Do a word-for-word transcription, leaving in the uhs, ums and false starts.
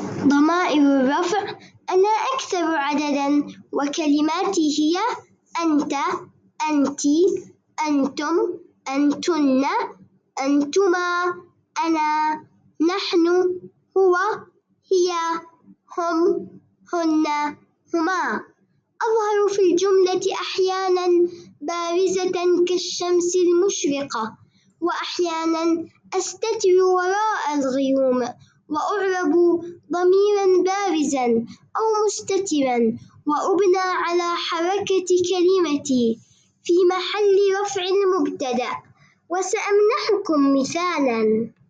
ضمائر الرفع: أنا أكثر عددًا، وكلماتي هي أنت، أنتِ، أنتم، أنتن، أنتما، أنا، نحن، هو، هي، هم، هن، هما. أظهر في الجملة أحيانًا بارزة كالشمس المشرقة، وأحيانًا أستتر وراء الغيوم، وأعرب ضميرًا بارزًا أو مستترًا، وأبنى على حركة كلمتي في محل رفع المبتدأ. وسأمنحكم مثالًا.